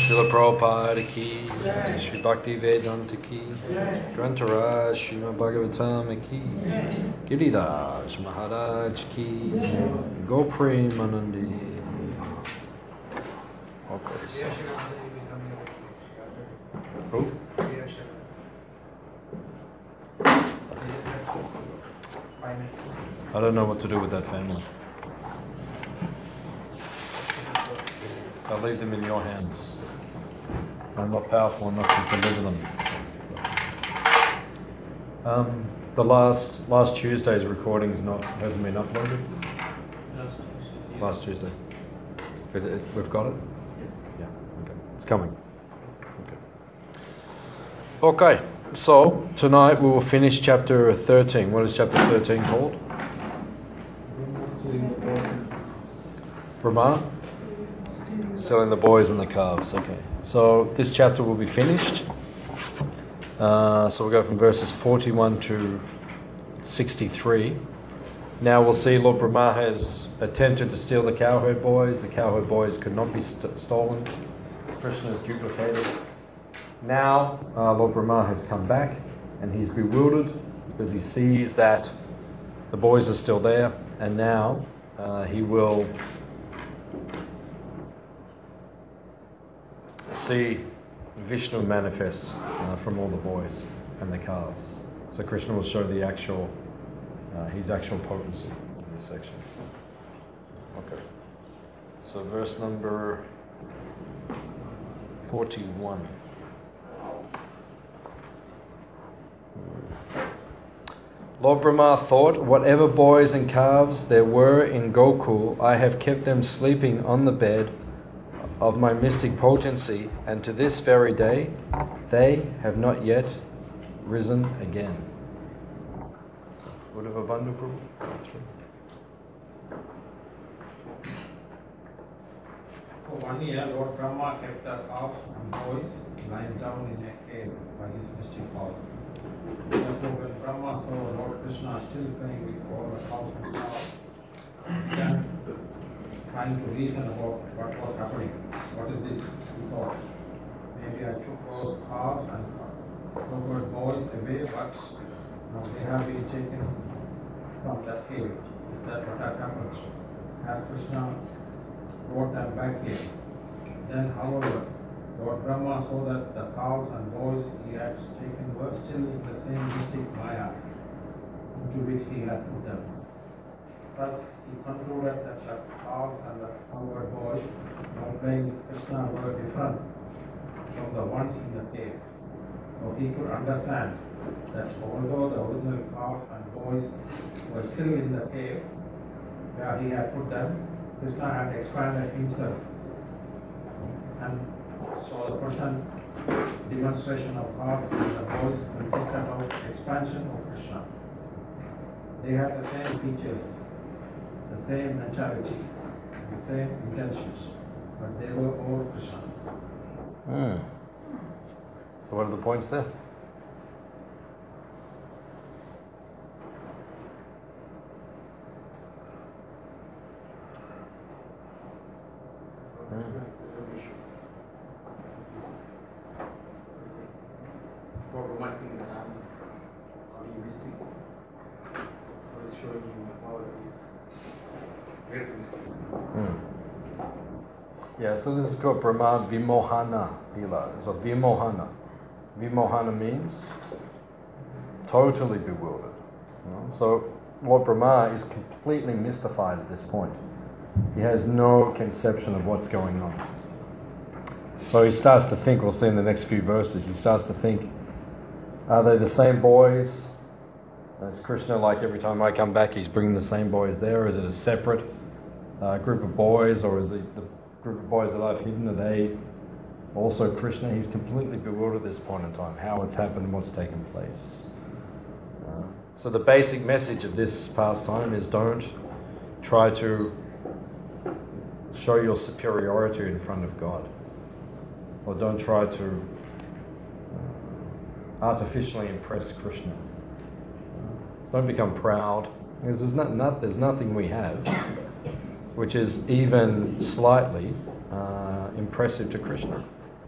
Srila Prabhupada ki, Shri Bhakti Vedanta ki, Grantaraj, Srimad Bhagavatam ki, Giriraj Maharaj ki, Gopri Manandi. Okay, so. Who? I don't know what to do with that family. I'll leave them in your hands. I'm not powerful enough to deliver them. The last Tuesday's recording hasn't been uploaded. Last Tuesday. We've got it. Yeah. Okay. It's coming. Okay. So tonight we will finish chapter 13. What is chapter 13 called? Brahma. Selling the boys and the calves. Okay. So this chapter will be finished. So we'll go from verses 41 to 63. Now we'll see Lord Brahma has attempted to steal the cowherd boys. The cowherd boys could not be stolen. Krishna is duplicated. Now Lord Brahma has come back and he's bewildered because he sees that the boys are still there, and now he will see Vishnu manifest from all the boys and the calves. So Krishna will show the his actual potency in this section. Okay. So verse number 41. Lord Brahma thought, whatever boys and calves there were in Gokul, I have kept them sleeping on the bed of my mystic potency, and to this very day they have not yet risen again. Uddhava Bandhu Prabhu? For 1 year, Lord Brahma kept the calves and boys lying down in a cave by his mystic power. Therefore, when Brahma saw Lord Krishna still playing with all the cows and calves, he began trying to reason about what was happening. What is this? He thought. Maybe I took those calves and covered boys away, but now they have been taken from that cave. Is that what has happened? Has Krishna brought them back here? Then, however, Lord Brahma saw that the cows and boys he had taken were still in the same mystic Maya into which he had put them. Thus, he concluded that the cows and the cowherd boys now playing with Krishna were different from the ones in the cave. So he could understand that although the original cows and boys were still in the cave where he had put them, Krishna had expanded himself. And so the present demonstration of God and the boys consisted of expansion of Krishna. They had the same features, the same mentality, the same intentions, but they were all Krishna. So what are the points there? Yeah, so this is called Brahma Vimohana Lila. So Vimohana. Vimohana means totally bewildered. So Lord Brahma is completely mystified at this point. He has no conception of what's going on. So he starts to think, we'll see in the next few verses, he starts to think, are they the same boys? Is Krishna, like every time I come back, he's bringing the same boys there? Is it a separate group of boys, or is it the group of boys that I've hidden, are they also Krishna? He's completely bewildered at this point in time, how it's happened and what's taken place. So the basic message of this pastime is don't try to show your superiority in front of God, or don't try to artificially impress Krishna. Don't become proud, because there's nothing we have which is even slightly impressive to Krishna.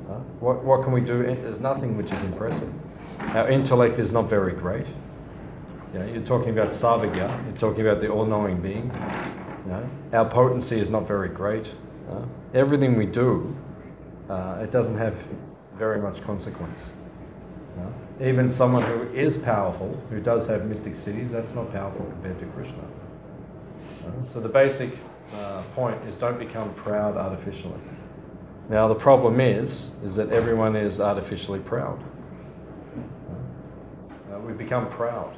What can we do? There's nothing which is impressive. Our intellect is not very great. You're talking about Sarvagya, you're talking about the all-knowing being. Our potency is not very great. Everything we do, it doesn't have very much consequence. Even someone who is powerful, who does have mystic cities, that's not powerful compared to Krishna. So the basic point is don't become proud artificially. Now the problem is that everyone is artificially proud. We become proud.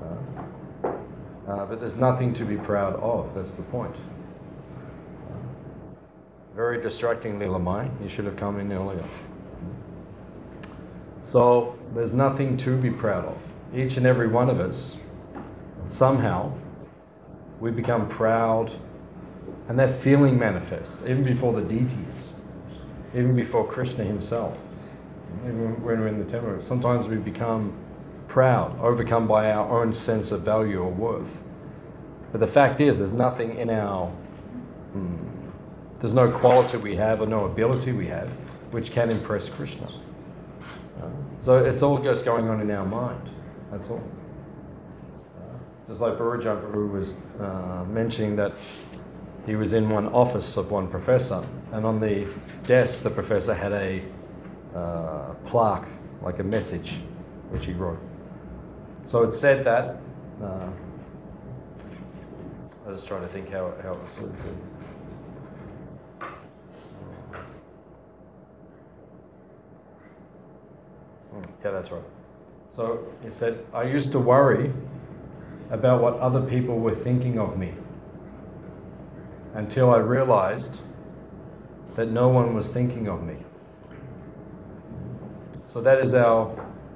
But there's nothing to be proud of, that's the point. Very distractingly, Lamai, you should have come in earlier. So there's nothing to be proud of. Each and every one of us, somehow, we become proud, and that feeling manifests, even before the deities, even before Krishna himself. Even when we're in the temple, sometimes we become proud, overcome by our own sense of value or worth. But the fact is, there's nothing in there's no quality we have or no ability we have which can impress Krishna. So it's all just going on in our mind, that's all. Just like Baruja Prabhu was mentioning that he was in one office of one professor, and on the desk the professor had a plaque, like a message, which he wrote. So it said that, I was trying to think how it was said. Yeah, that's right. So it said, I used to worry about what other people were thinking of me until I realized that no one was thinking of me. So that is our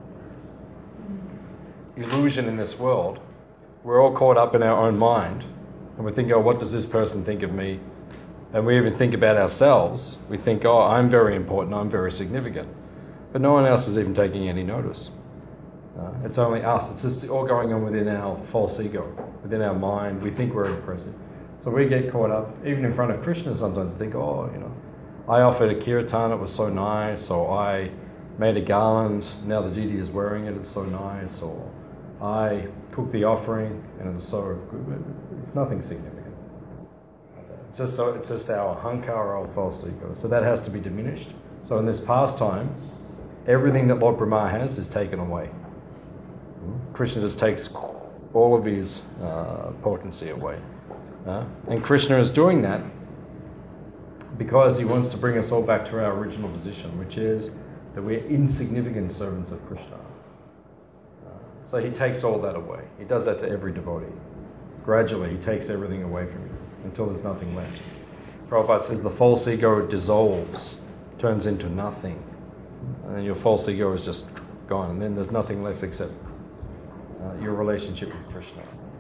illusion in this world. We're all caught up in our own mind, and we think, oh, what does this person think of me? And we even think about ourselves. We think, oh, I'm very important, I'm very significant. But no one else is even taking any notice. It's only us. It's just all going on within our false ego, within our mind. We think we're impressive. So we get caught up, even in front of Krishna sometimes, think, oh, I offered a kirtan, it was so nice, or I made a garland, now the deity is wearing it, it's so nice, or I cooked the offering and it was so good. But it's nothing significant. It's just our ahankara, our false ego. So that has to be diminished. So in this pastime, everything that Lord Brahma has is taken away. Krishna just takes all of his potency away. And Krishna is doing that because he wants to bring us all back to our original position, which is that we're insignificant servants of Krishna. So he takes all that away. He does that to every devotee. Gradually, he takes everything away from you until there's nothing left. Prabhupada says the false ego dissolves, turns into nothing. And then your false ego is just gone, and then there's nothing left except your relationship with Krishna.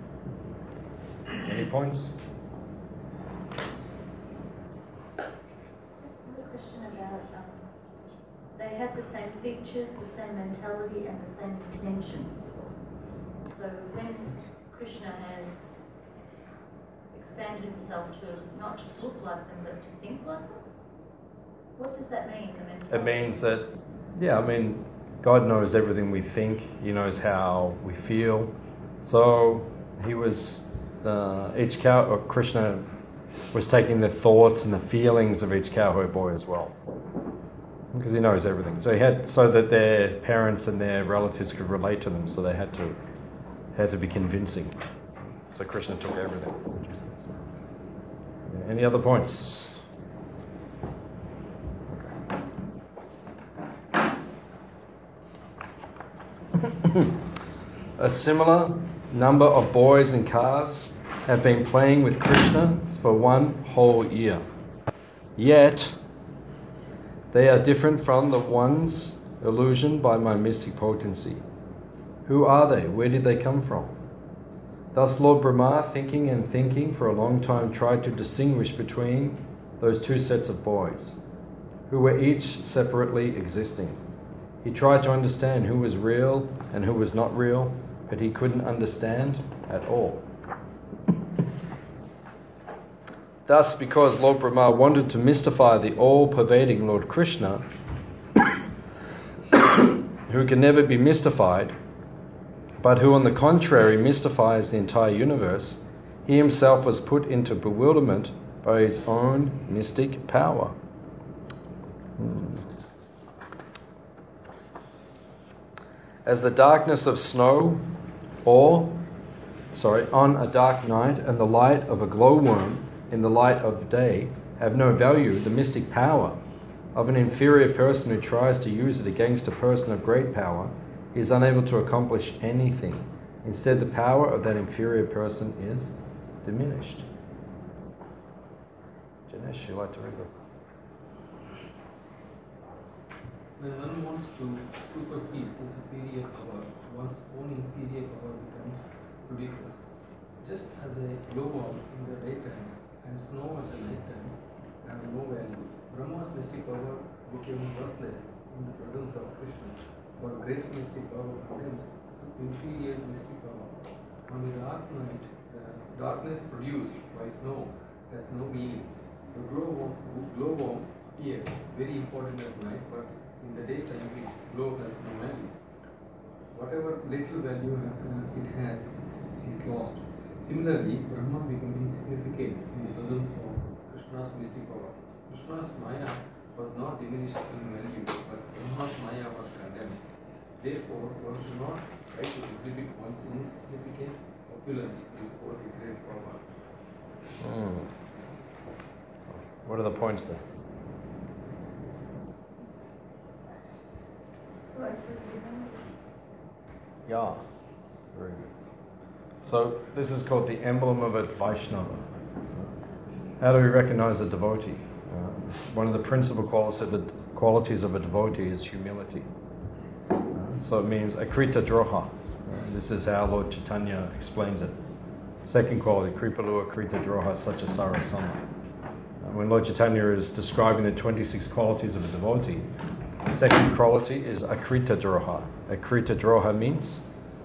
Any points? Another question about they had the same features, the same mentality, and the same intentions. So when Krishna has expanded himself to not just look like them, but to think like them, what does that mean? The mentality? It means that, God knows everything we think. He knows how we feel. So he was, Krishna was taking the thoughts and the feelings of each cowherd boy as well, because he knows everything. So he had, so that their parents and their relatives could relate to them. So they had to be convincing. So Krishna took everything. Any other points? A similar number of boys and calves have been playing with Krishna for 1 whole year. Yet, they are different from the ones illusioned by my mystic potency. Who are they? Where did they come from? Thus Lord Brahma, thinking for a long time, tried to distinguish between those 2 sets of boys, who were each separately existing. He tried to understand who was real and who was not real, but he couldn't understand at all. Thus, because Lord Brahma wanted to mystify the all-pervading Lord Krishna, who can never be mystified, but who on the contrary mystifies the entire universe, he himself was put into bewilderment by his own mystic power. As the darkness of snow on a dark night and the light of a glowworm in the light of day have no value, the mystic power of an inferior person who tries to use it against a person of great power is unable to accomplish anything. Instead, the power of that inferior person is diminished. Janesh, you like to read it? When one wants to supersede the superior power, one's own inferior power becomes ridiculous. Just as a glowworm in the daytime and snow at the night time have no value, Brahma's mystic power became worthless in the presence of Krishna, for great mystic power contains inferior mystic power. On a dark night, the darkness produced by snow has no meaning. The glowworm appears very important at night, but in the daytime its glow has no value. Whatever little value it has is lost. Similarly, Brahma became insignificant in the presence of Krishna's mystic power. Krishna's Maya was not diminished in value, but Brahma's Maya was condemned. Therefore, one should not try to exhibit one's insignificant opulence before the great power. What are the points there? Yeah, very good. So this is called the emblem of a Vaishnava. How do we recognize a devotee? One of the principal qualities of a devotee is humility. So it means akrita droha. This is how Lord Chaitanya explains it. Second quality, kripalu akrita droha sacha sarasama. When Lord Chaitanya is describing the 26 qualities of a devotee, the second quality is akrita droha. Akrita droha means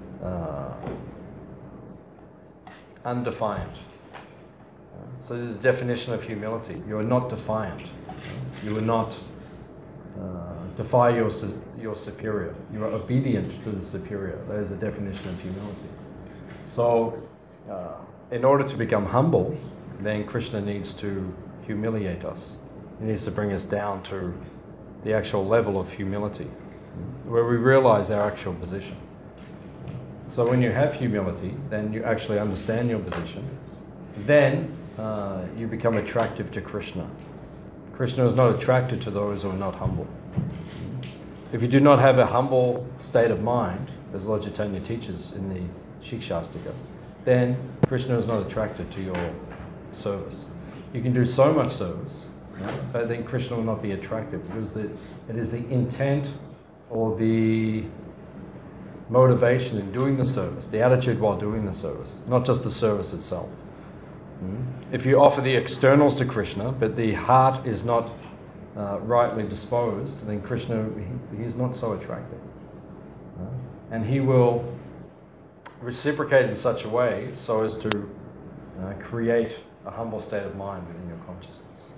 undefiant. So this is the definition of humility. You are not defiant. You will not defy your superior. You are obedient to the superior. That is the definition of humility. So, in order to become humble, then Krishna needs to humiliate us. He needs to bring us down to the actual level of humility, where we realize our actual position. So when you have humility, then you actually understand your position. Then you become attractive to Krishna. Krishna is not attracted to those who are not humble. If you do not have a humble state of mind, as Lord Chaitanya teaches in the Shikshastika, then Krishna is not attracted to your service. You can do so much service, but then Krishna will not be attracted, because it is the intent or the motivation in doing the service, the attitude while doing the service, not just the service itself. If you offer the externals to Krishna, but the heart is not rightly disposed, then Krishna, he is not so attractive. And he will reciprocate in such a way so as to create a humble state of mind within your consciousness.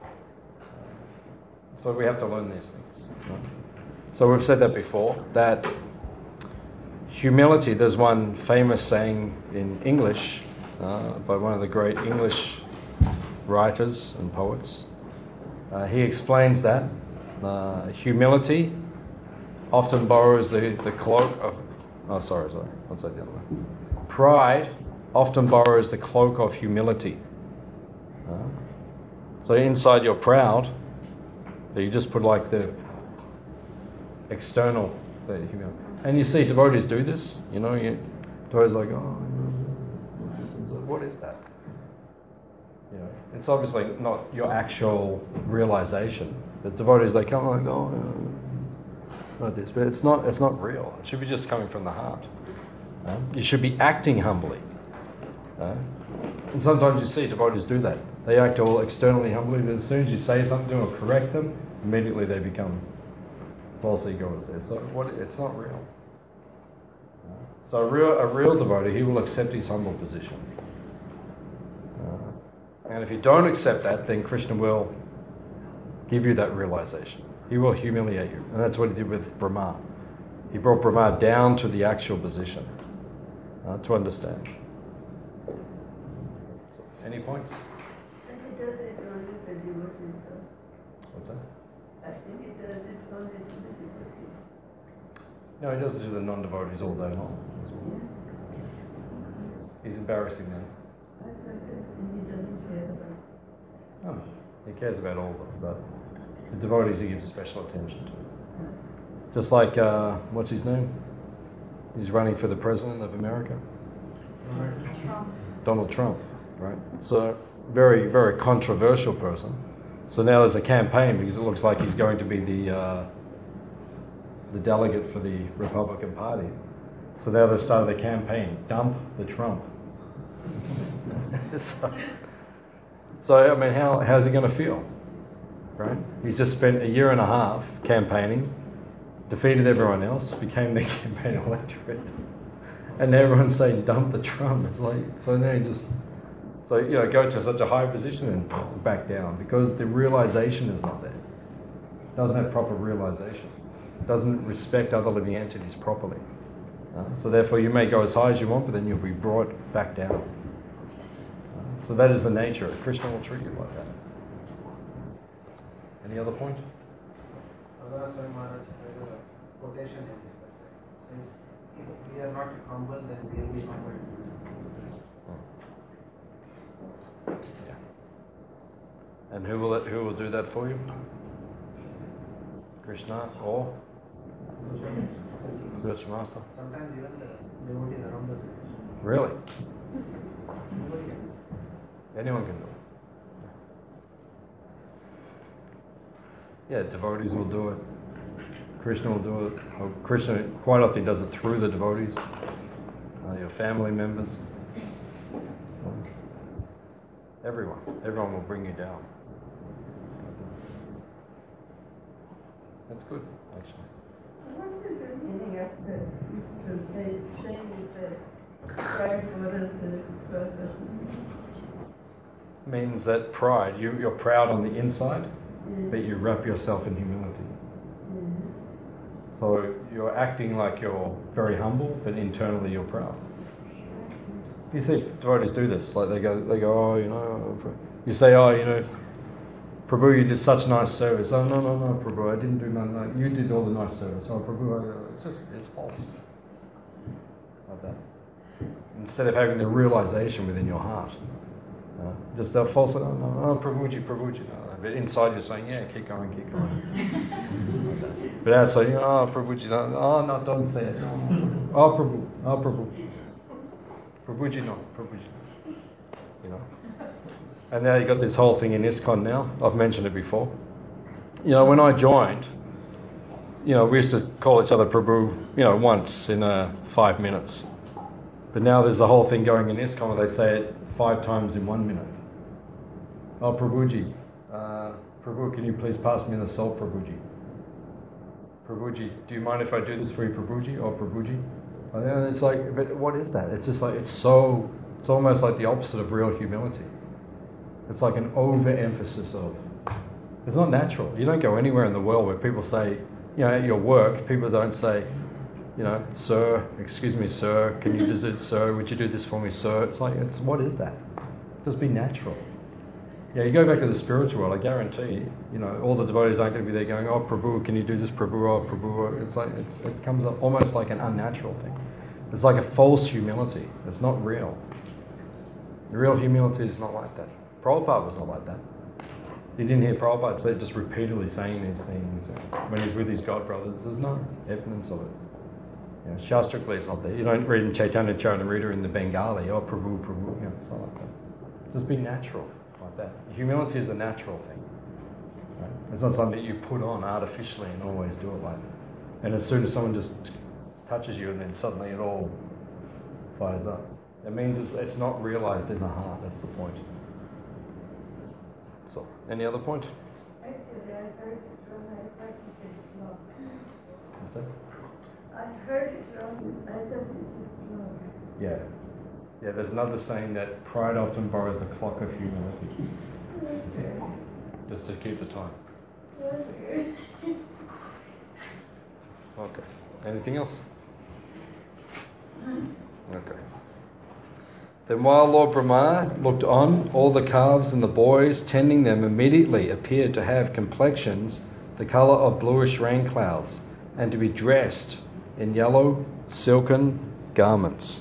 So we have to learn these things. So we've said that before, that humility, there's one famous saying in English by one of the great English writers and poets. He explains that humility often borrows the cloak of... I'll say the other way. Pride often borrows the cloak of humility. So inside you're proud, but you just put like the external humility. And you see devotees do this, devotees like, what is that? It's obviously not your actual realization. But devotees, they come like, like this, but it's not real. It should be just coming from the heart. You should be acting humbly. And sometimes you see devotees do that. They act all externally humbly, but as soon as you say something or correct them, immediately they become false egos there. So it's not real. So a real devotee, he will accept his humble position. And if you don't accept that, then Krishna will give you that realization. He will humiliate you. And that's what he did with Brahma. He brought Brahma down to the actual position to understand. Any points? And he does it only with the devotees. What's that? I think he does it only to the devotees. No, he does it to the non-devotees all day long. He's embarrassing them. I thought that he doesn't care about. Oh, he cares about all of them, but the devotees he gives special attention to. Just like, what's his name? He's running for the president of America. Donald Trump, right? So, very, very controversial person. So now there's a campaign because it looks like he's going to be the delegate for the Republican Party. So now they've started a campaign, dump the Trump. So I mean, how's he going to feel, right? He's just spent a year and a half campaigning, defeated everyone else, became the campaign electorate, and now everyone's saying dump the Trump. It's like, so now he just, so you know, go to such a high position and back down because the realization is not there. Doesn't have proper realization. Doesn't respect other living entities properly. So therefore you may go as high as you want, but then you'll be brought back down. So that is the nature. Krishna will treat you like that. Any other point? Radha Swami Maharaj has a quotation in this passage. It says, if we are not humble, then we will be humbled. Yeah. And who will do that for you? Krishna or Spiritual Master? Sometimes even the devotees around us. Really? Nobody can do it. Anyone can do it. Yeah, devotees will do it. Krishna will do it. Or Krishna quite often does it through the devotees, your family members. Everyone will bring you down. That's good, actually. What is the meaning of the saying is pride for the further? Means that pride, you're proud on the inside, but you wrap yourself in humility. So you're acting like you're very humble, but internally you're proud. You see devotees do this, like they go, oh, you know, you say, oh, you know, Prabhu, you did such nice service. Oh, no, Prabhu, I didn't do none. You did all the nice service. Oh, Prabhu, it's false. Like that. Instead of having the realization within your heart. Just that false, oh, Prabhuji, no. But inside you're saying, yeah, keep going. But outside, oh, Prabhuji, no, don't say it. Oh, Prabhu. Prabhuji, no. You know. And now you've got this whole thing in ISKCON now. I've mentioned it before. You know, when I joined, you know, we used to call each other Prabhu, you know, once in 5 minutes. But now there's a whole thing going in ISKCON where they say it 5 times in 1 minute. Oh, Prabhuji. Prabhu, can you please pass me the salt, Prabhuji? Prabhuji, do you mind if I do this for you, Prabhuji? Or Prabhuji? And it's like, but what is that? It's just like, it's almost like the opposite of real humility. It's like an overemphasis of, it's not natural. You don't go anywhere in the world where people say, you know, at your work, people don't say, you know, sir, excuse me, sir, can you do this, sir, would you do this for me, sir? It's like, what is that? Just be natural. Yeah, you go back to the spiritual world, I guarantee you know, all the devotees aren't going to be there going, oh, Prabhu, can you do this, Prabhu, oh, Prabhu. It's like, it comes up almost like an unnatural thing. It's like a false humility. It's not real. The real humility is not like that. Prabhupada was not like that. You didn't hear Prabhupada say just repeatedly saying these things when he's with his God brothers. There's no evidence of it. You know, Shastrically it's not there. You don't read in Chaitanya Charitamrita in the Bengali, oh Prabhu, Prabhu. You know, it's not like that. Just be natural like that. Humility is a natural thing. Right? It's not something that you put on artificially and always do it like that. And as soon as someone just touches you and then suddenly it all fires up. It means it's not realized in the heart. That's the point. So, any other point? Actually, I heard it wrong. I practiced it wrong. What's that? I heard it wrong. I thought this was wrong. Yeah. Yeah, there's another saying that pride often borrows the clock of humility. Okay. Just to keep the time. Okay. Okay. Anything else? Okay. Then while Lord Brahma looked on, all the calves and the boys tending them immediately appeared to have complexions the colour of bluish rain clouds, and to be dressed in yellow silken garments.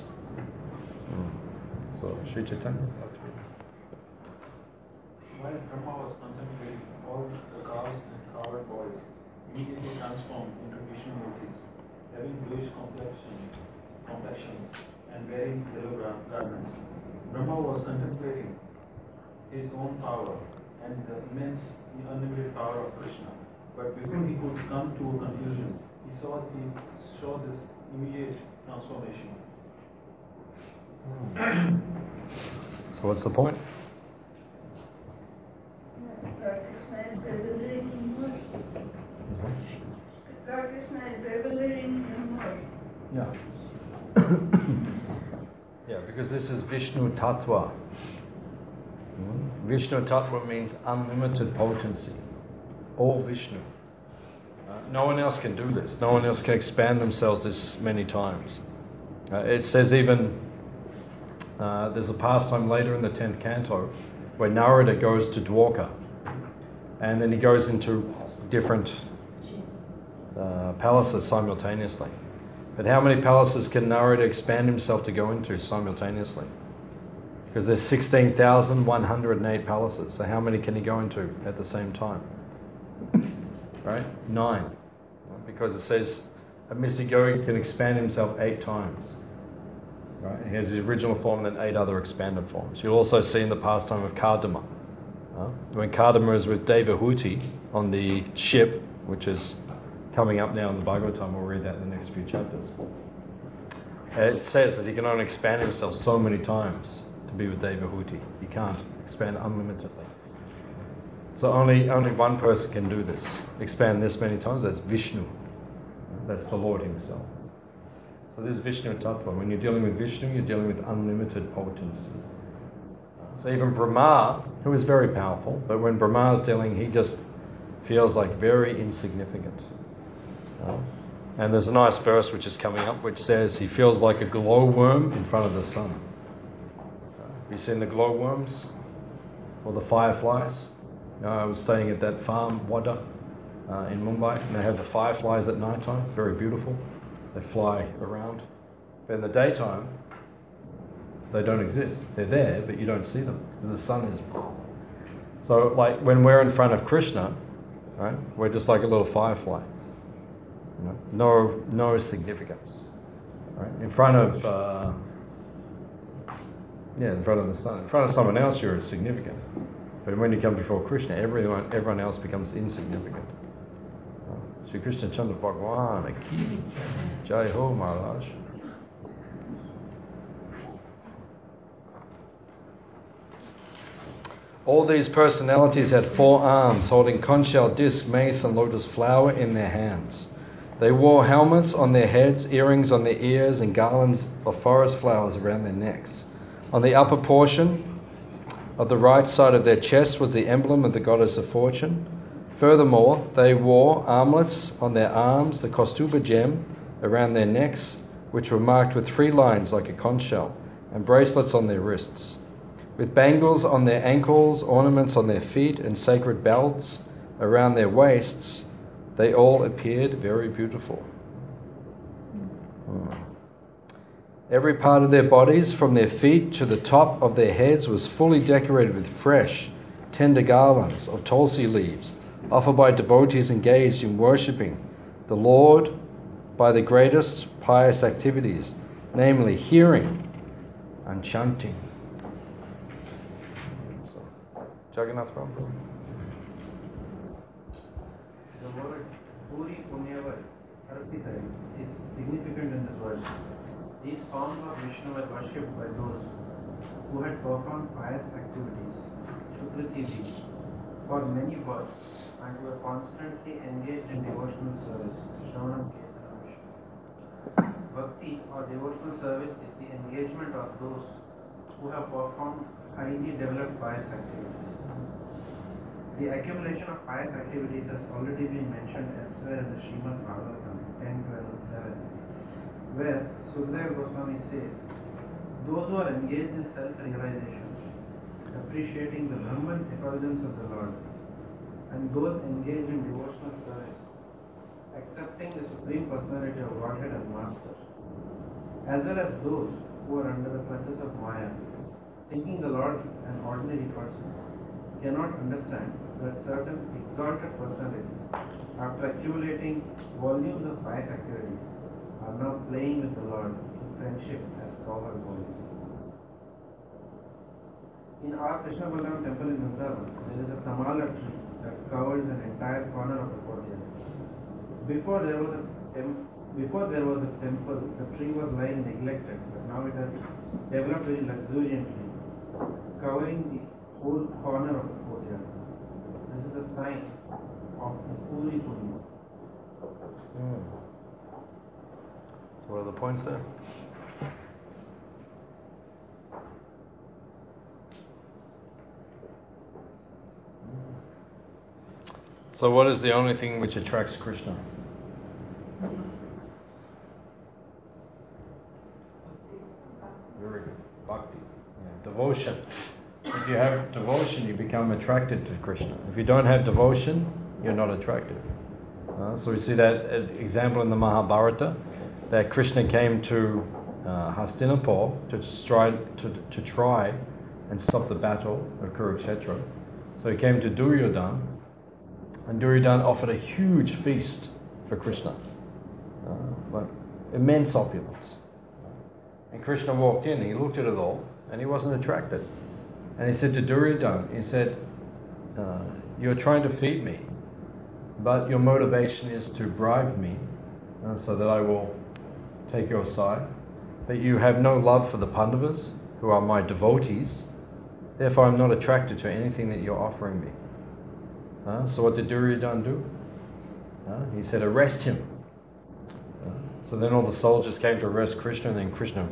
So, Sri Chaitanya. While Brahma was contemplating, all the calves and covered boys immediately transformed into Vishnu murtis, having bluish complexions and wearing yellow garments. Brahma was contemplating his own power and the immense, unlimited power of Krishna. But before he could come to a conclusion, he saw this immediate transformation. So what's the point? Lord Krishna is bewildering more. Lord Krishna is bewildering him more. Yeah. Yeah, because this is Vishnu Tattva. Vishnu Tattva means unlimited potency. All Vishnu. No one else can do this. No one else can expand themselves this many times. It says even, there's a pastime later in the 10th canto where Narada goes to Dwarka, and then he goes into different palaces simultaneously. But how many palaces can Narada expand himself to go into simultaneously? Because there's 16,108 palaces. So how many can he go into at the same time? Right? 9. Because it says a mystic yogi can expand himself 8 times. Right? He has his original form and then 8 other expanded forms. You'll also see in the pastime of Kardama. When Kardama is with Devahuti on the ship, which is coming up now in the Bhagavatam, we'll read that in the next few chapters. It says that he can only expand himself so many times to be with Devahuti. He can't expand unlimitedly. So only one person can do this. Expand this many times, that's Vishnu. That's the Lord himself. So this is Vishnu Tattva. When you're dealing with Vishnu, you're dealing with unlimited potency. So even Brahma, who is very powerful, but when Brahma is dealing, he just feels like very insignificant. And there's a nice verse which is coming up which says he feels like a glowworm in front of the sun. Have you seen the glowworms or the fireflies? I was staying at that farm, Wada, in Mumbai, and they have the fireflies at night time, very beautiful. They fly around. But in the daytime, they don't exist. They're there, but you don't see them because the sun is. So, like when we're in front of Krishna, right, we're just like a little firefly. No significance. Right? In front of the sun. In front of someone else, you're significant. But when you come before Krishna, everyone else becomes insignificant. Sri Krishna Chandra Bhagwan Ki Jai Ho Maharaj. All these personalities had 4 arms, holding conch shell, disc, mace, and lotus flower in their hands. They wore helmets on their heads, earrings on their ears, and garlands of forest flowers around their necks. On the upper portion of the right side of their chest was the emblem of the goddess of fortune. Furthermore, they wore armlets on their arms, the Kaustuba gem around their necks, which were marked with 3 lines like a conch shell, and bracelets on their wrists. With bangles on their ankles, ornaments on their feet, and sacred belts around their waists, they all appeared very beautiful. Every part of their bodies, from their feet to the top of their heads, was fully decorated with fresh, tender garlands of tulsi leaves, offered by devotees engaged in worshipping the Lord by the greatest pious activities, namely hearing and chanting. Jagannath Prabhu. The word Puri Punyavar Arpita is significant in this verse. These forms of Vishnu were worshipped by those who had performed pious activities, Shukriti, for many births and were constantly engaged in devotional service, Shravanam Kirtanam. Bhakti or devotional service is the engagement of those who have performed highly developed pious activities. The accumulation of pious activities has already been mentioned elsewhere in the Srimad Bhagavatam 10, 12, 11. where Sukadeva Goswami says, those who are engaged in self-realization, appreciating the Brahman effulgence of the Lord, and those engaged in devotional service, accepting the Supreme Personality of Godhead as Master, as well as those who are under the clutches of Maya, thinking the Lord an ordinary person, cannot understand that certain exalted personalities, after accumulating volumes of pious activities, are now playing with the Lord in friendship as cowherd boys. In our Krishna Balaram temple in Vrindavan, there is a tamala tree that covers an entire corner of the courtyard. Before there was a temple, the tree was lying neglected, but now it has developed very luxuriantly, covering the whole corner of the courtyard. This is a sign of the Puri Punya. So what are the points there? So what is the only thing which attracts Krishna? Very good. Bhakti. Yeah. Devotion. If you have devotion, you become attracted to Krishna. If you don't have devotion, you're not attracted. So we see that example in the Mahabharata, that Krishna came to Hastinapur to try and stop the battle of Kurukshetra. So he came to Duryodhana, and Duryodhana offered a huge feast for Krishna, like immense opulence. And Krishna walked in, and he looked at it all, and he wasn't attracted. And he said to Duryodhana, he said, you're trying to feed me, but your motivation is to bribe me so that I will take your side. But you have no love for the Pandavas, who are my devotees, therefore I'm not attracted to anything that you're offering me. So what did Duryodhana do? He said, arrest him. So then all the soldiers came to arrest Krishna, and then Krishna,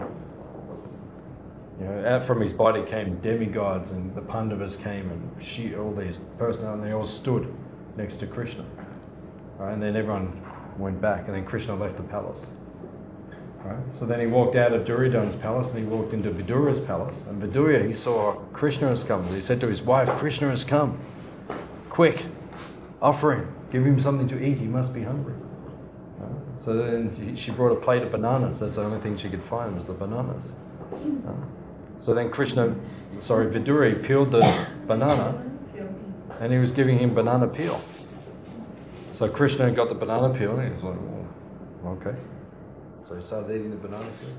out from his body came demigods, and the Pandavas came, and all these personnel, and they all stood next to Krishna. And then everyone went back, and then Krishna left the palace. So then he walked out of Duryodhana's palace, and he walked into Vidura's palace. And Vidura, he saw Krishna has come. He said to his wife, Krishna has come. Quick, offer him. Give him something to eat. He must be hungry. So then she brought a plate of bananas. That's the only thing she could find was the bananas. So then Vidura peeled the banana, and he was giving him banana peel. So Krishna got the banana peel, and he was like, well, okay. So he started eating the banana peel.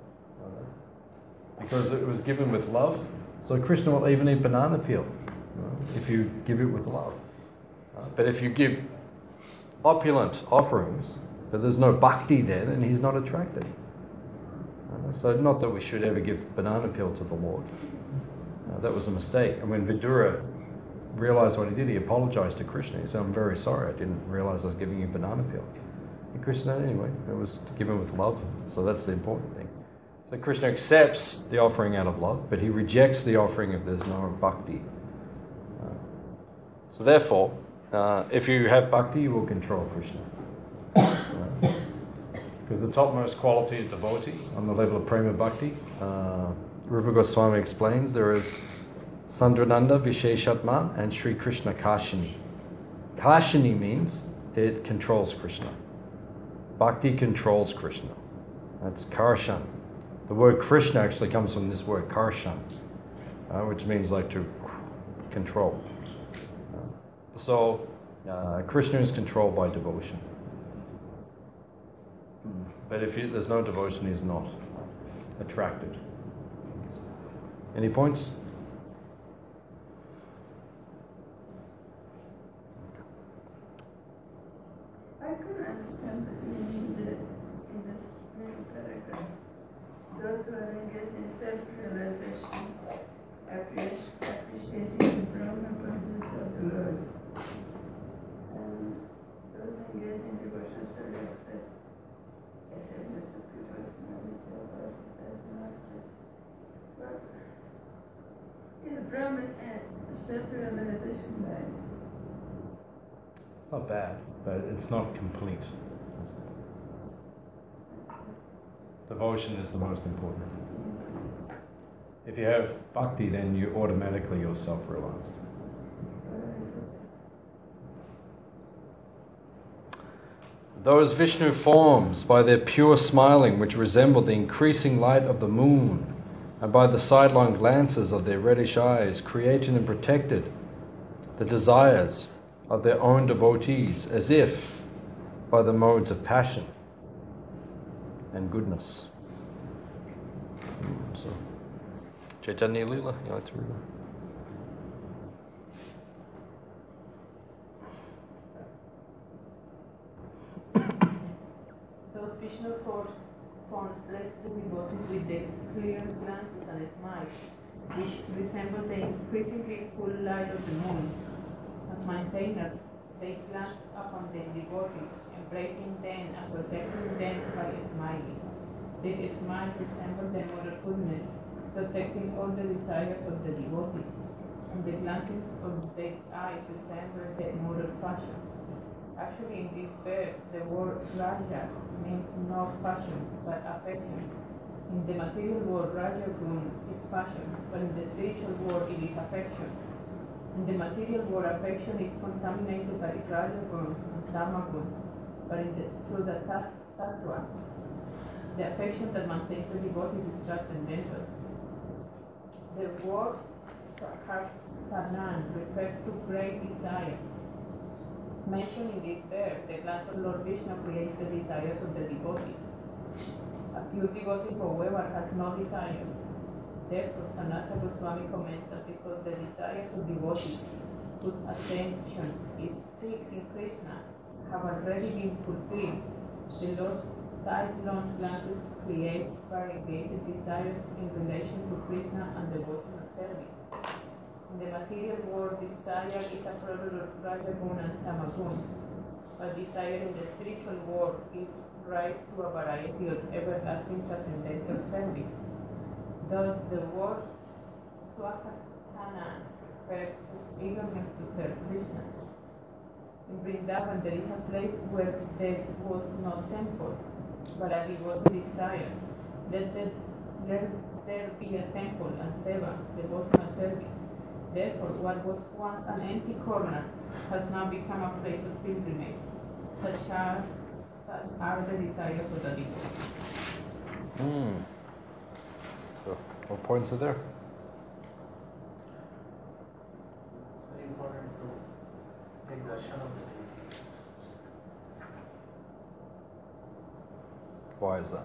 Because it was given with love. So Krishna will even eat banana peel if you give it with love. But if you give opulent offerings, but there's no bhakti there, then he's not attracted. So not that we should ever give banana peel to the Lord. That was a mistake. And when Vidura realized what he did, he apologized to Krishna. He said, I'm very sorry, I didn't realize I was giving you banana peel. And Krishna said, anyway, it was given with love, so that's the important thing. So Krishna accepts the offering out of love, but he rejects the offering if there's no bhakti. So therefore, if you have bhakti, you will control Krishna. Because the topmost quality is devotee on the level of prema bhakti. Rupa Goswami explains there is Sandrananda Visheshatma and Sri Krishna Kashini. Kashini means it controls Krishna. Bhakti controls Krishna. That's Karshan. The word Krishna actually comes from this word Karshan, which means like to control. So Krishna is controlled by devotion. But if there's no devotion, he's not attracted. Any points? I couldn't understand the meaning in this main paragraph. Those who are engaged in self-realization, appreciating the Brahma consciousness of the Lord, and those engaged in devotional service, accept the Supreme Personality of God as Master. But is Brahman and self-realization bad? It's not bad, but it's not complete. Devotion is the most important. If you have bhakti, then you're self-realized. Those Vishnu forms, by their pure smiling, which resemble the increasing light of the moon, and by the sidelong glances of their reddish eyes, created and protected the desires of their own devotees, as if by the modes of passion and goodness. So, Chaitanya Lila, you like to read that? Those Vishnu forms blessed the devotees with their clear glances and smiles, which resemble the increasingly full light of the moon. As maintainers, they glanced upon the devotees, embracing them and protecting them by smiling. Their smile resembled the mother goodness, protecting all the desires of the devotees, and the glances of their eyes resembled the mother passion. Actually, in this verse, the word Raja means not passion, but affection. In the material world, Raja Gun is passion, but in the spiritual world, it is affection. In the material world, affection is contaminated by Raja Gun and Tama Gun, but in the Suddha Sattva, the affection that maintains the devotees is transcendental. The word Sakartanan refers to great desires. Mentioned in this verse, the glance of Lord Vishnu creates the desires of the devotees. A pure devotee, however, has no desires. Therefore, Sanatana Goswami comments that because the desires of devotees, whose attention is fixed in Krishna, have already been fulfilled, the Lord's sidelong glances create variegated desires in relation to Krishna and devotional service. In the material world, desire is a product of Rajagun and Tamagun, but desire in the spiritual world gives rise to a variety of everlasting transcendental service. Thus, the word Swakatana refers to eagerness to serve Krishna. In Vrindavan, there is a place where there was no temple, but a devotee desire. Let there be a temple and seva, devotional service. Therefore, what was once an empty corner has now become a place of pilgrimage. Such are the desires of the devotee. So, what points are there? It's very important to take darshan of the deities. Why is that?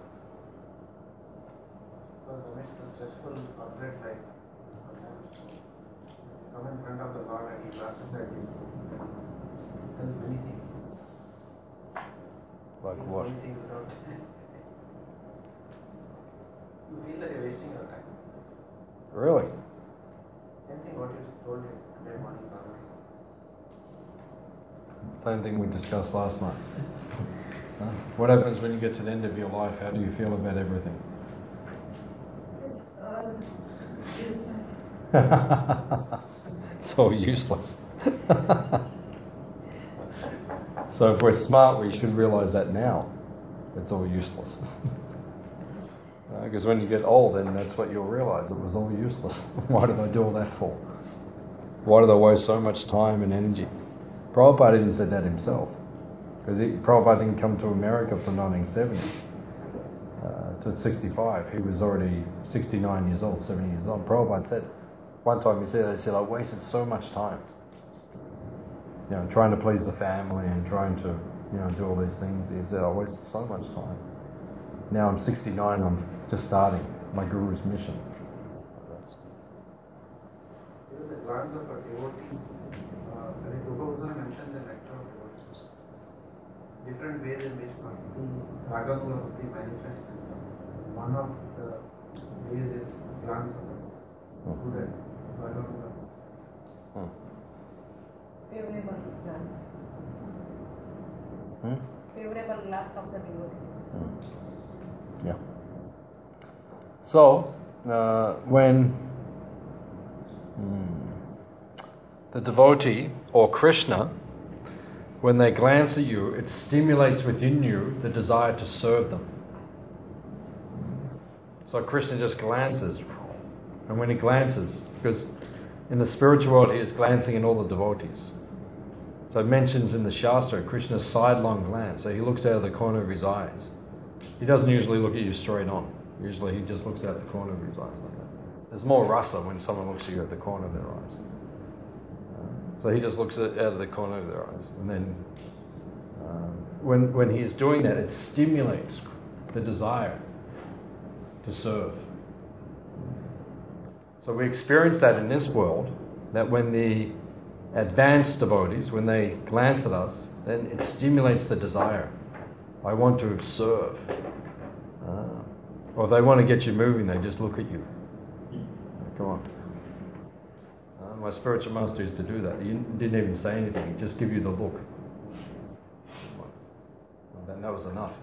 Because amidst the stressful corporate life, sometimes you come in front of the Lord and He glances at you. He tells many things. Like what? Many things without. You feel that you're wasting your time. Really? Same thing what you told him today morning, Baba. Same thing we discussed last night. Huh? What happens when you get to the end of your life? How do you feel about everything? It's all useless. So if we're smart, we should realize that now. It's all useless. Because when you get old, then that's what you'll realize. It was all useless. Why did I do all that for? Why did I waste so much time and energy? Prabhupada even said that himself. Because Prabhupada didn't come to America until 1970. To 65. He was already 69 years old, 70 years old. Prabhupada said, one time he said, I wasted so much time. You know, trying to please the family and trying to, do all these things. He said, I wasted so much time. Now I'm 69, I'm just starting my guru's mission. Even the glance of a devotee, Prabhupada mentioned the nectar of devotees. Different ways in which Raga Bhakti manifests itself. One of the ways is glance of the Raga Favorable glance. Favorable glance of the devotee. Yeah. So, when the devotee or Krishna, when they glance at you, it stimulates within you the desire to serve them. So Krishna just glances. And when he glances, because in the spiritual world he is glancing in all the devotees. So it mentions in the Shastra, Krishna's sidelong glance. So he looks out of the corner of his eyes. He doesn't usually look at you straight on. Usually he just looks out the corner of his eyes like that. There's more rasa when someone looks at you at the corner of their eyes. So he just looks out of the corner of their eyes. And then when he's doing that, it stimulates the desire to serve. So we experience that in this world, that when the advanced devotees, when they glance at us, then it stimulates the desire. I want to serve. Or if they want to get you moving, they just look at you. Come on. My spiritual master used to do that. He didn't even say anything, he'd just give you the look. And then that was enough.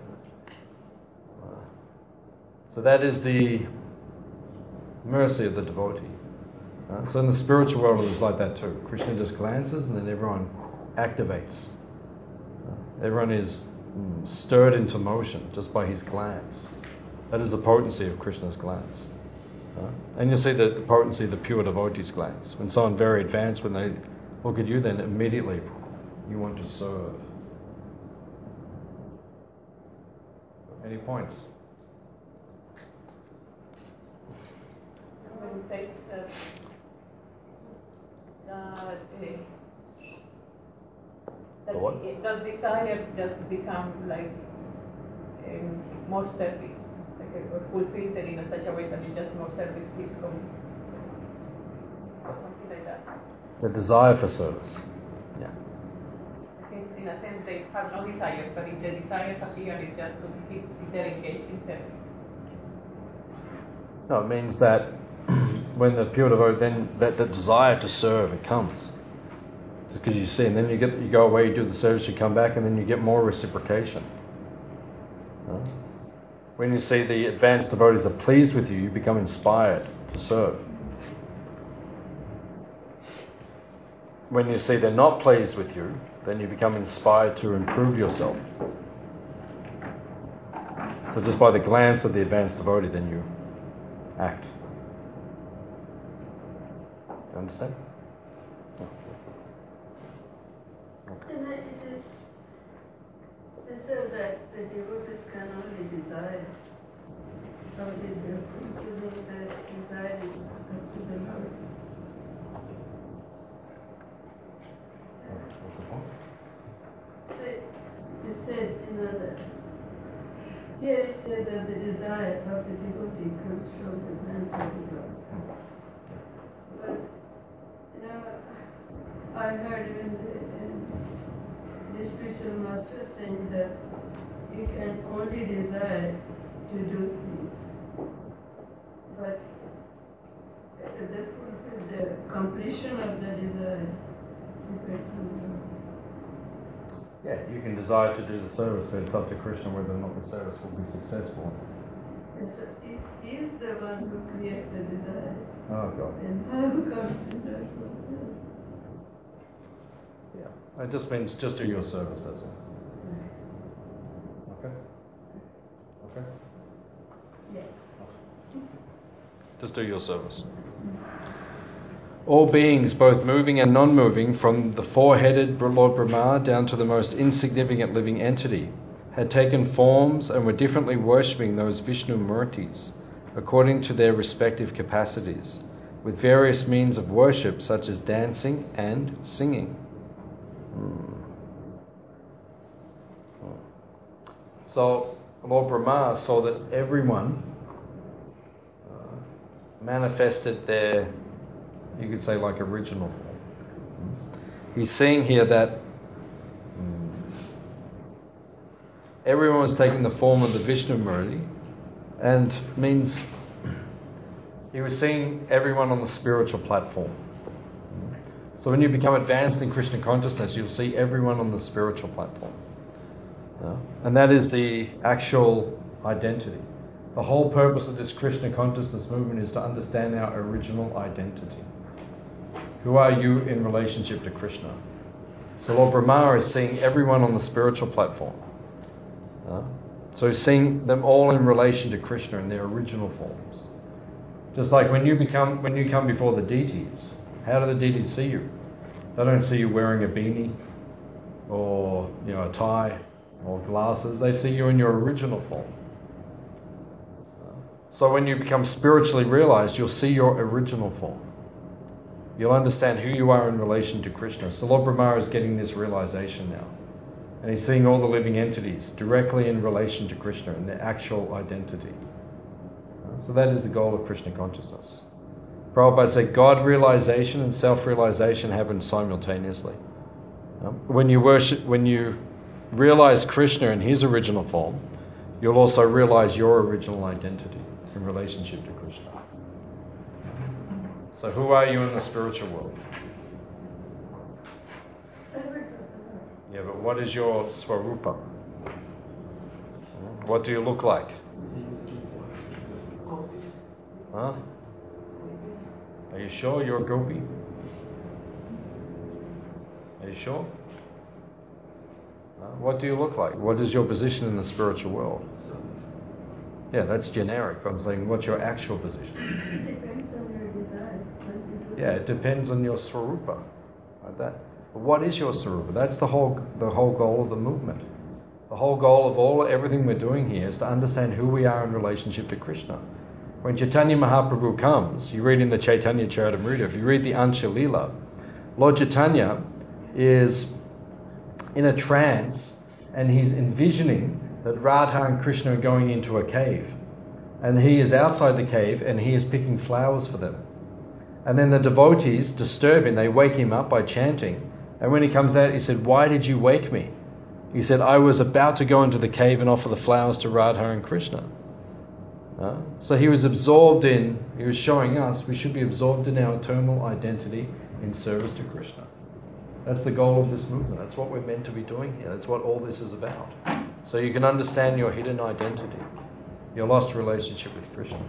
So that is the mercy of the devotee. So in the spiritual world it's like that too. Krishna just glances and then everyone activates. Everyone is stirred into motion just by his glance. That is the potency of Krishna's glance. And you'll see the potency of the pure devotee's glance. When someone very advanced, when they look at you, then immediately you want to serve. Any points? When you say that desires just become like more service, like fulfills it in such a way that it's just more service keeps going, something like that. The desire for service. Yeah. In a sense, they have no desires, but if the desires appear, it's just to keep their engaged in service. No, it means that when the pure devotee, then that the desire to serve, it comes. Just because you see, and then you go away, you do the service, you come back, and then you get more reciprocation. When you see the advanced devotees are pleased with you, you become inspired to serve. When you see they're not pleased with you, then you become inspired to improve yourself. So just by the glance of the advanced devotee, then you act. Understand? Okay. And it says that the devotees can only desire. How did they fulfill the desire is up to the Lord. What's the point? It said, here it said that the desire of the devotee comes from the glance of the Lord. But, I heard even the spiritual master saying that you can only desire to do things, but the completion of the desire depends on the Lord. Yeah, you can desire to do the service, but it's up to Krishna whether or not the service will be successful. And so he is the one who creates the desire. Oh God. And how comes to that fulfilled? Yeah, it just means just do your service, that's all. Okay? Okay? Yeah. Just do your service. All beings, both moving and non-moving, from the four-headed Lord Brahma down to the most insignificant living entity, had taken forms and were differently worshipping those Vishnu Murtis, according to their respective capacities, with various means of worship such as dancing and singing. So Lord Brahma saw that everyone manifested their, you could say, like original form. He's seeing here that everyone was taking the form of the Vishnu Murti, and means he was seeing everyone on the spiritual platform. So when you become advanced in Krishna consciousness, you'll see everyone on the spiritual platform. And that is the actual identity. The whole purpose of this Krishna consciousness movement is to understand our original identity. Who are you in relationship to Krishna? So Lord Brahma is seeing everyone on the spiritual platform. So he's seeing them all in relation to Krishna in their original forms. Just like when you come before the deities, how do the deities see you? They don't see you wearing a beanie or a tie or glasses. They see you in your original form. So when you become spiritually realized, you'll see your original form. You'll understand who you are in relation to Krishna. So Lord Brahma is getting this realization now. And he's seeing all the living entities directly in relation to Krishna and their actual identity. So that is the goal of Krishna consciousness. Prabhupada said God realization and self-realization happen simultaneously. When you realize Krishna in his original form, you'll also realize your original identity in relationship to Krishna. So who are you in the spiritual world? Yeah, but what is your Swarupa? What do you look like? Huh? Are you sure you're a gopi? Are you sure? What do you look like? What is your position in the spiritual world? Yeah, that's generic. I'm saying, what's your actual position? It depends on your desire. Yeah, it depends on your Swarupa. Like that. But what is your Swarupa? That's the whole goal of the movement. The whole goal of everything we're doing here is to understand who we are in relationship to Krishna. When Chaitanya Mahaprabhu comes, you read in the Chaitanya Charitamrita, if you read the Ansha Leela, Lord Chaitanya is in a trance and he's envisioning that Radha and Krishna are going into a cave. And he is outside the cave and he is picking flowers for them. And then the devotees disturb him, they wake him up by chanting. And when he comes out, he said, "Why did you wake me?" He said, "I was about to go into the cave and offer the flowers to Radha and Krishna." So he was showing us we should be absorbed in our eternal identity in service to Krishna. That's the goal of this movement. That's what we're meant to be doing here. That's what all this is about. So you can understand your hidden identity, your lost relationship with Krishna.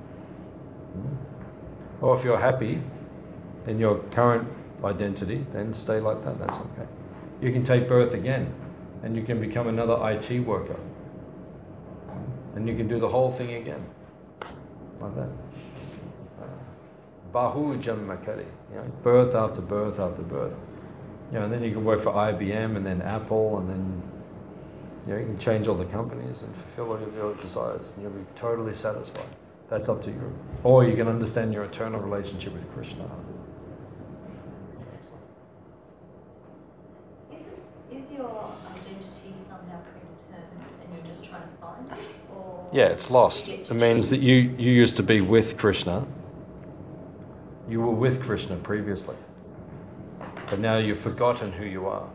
Or if you're happy in your current identity, then stay like that. That's okay. You can take birth again and you can become another IT worker. And you can do the whole thing again. Like that. Bahu Janmakari. Birth after birth after birth. And then you can work for IBM and then Apple and then you can change all the companies and fulfill all of your desires and you'll be totally satisfied. That's up to you. Or you can understand your eternal relationship with Krishna. Is your identity somehow predetermined and you're just trying to find it? Or yeah, it's lost. It means that you used to be with Krishna. You were with Krishna previously. But now you've forgotten who you are.